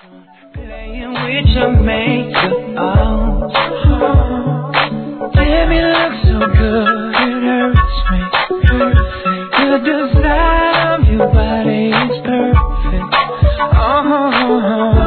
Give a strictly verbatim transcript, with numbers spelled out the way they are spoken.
Playing with your makeup on. Baby, look so good, it hurts me. Perfect. The design of your body is perfect. Oh.